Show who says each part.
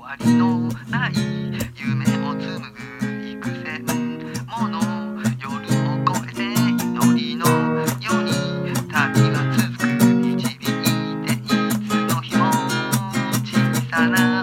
Speaker 1: わりのない夢を紡ぐ幾千もの夜を越えて祈りのように旅が続く導いていつの日も小さな